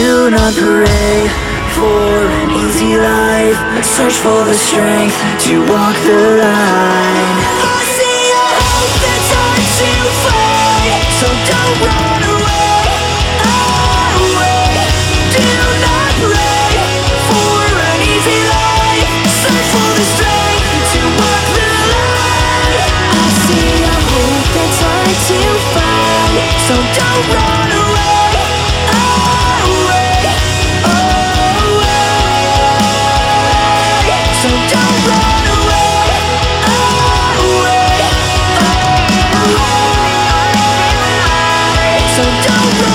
Do not pray for an easy life. Search for the strength to walk the line. I see a hope that's hard to find, so don't run away, away. Do not pray for an easy life. Search for the strength to walk the line. I see a hope that's hard to find, so don't run away, away, away. So don't run away, away, away. So don't run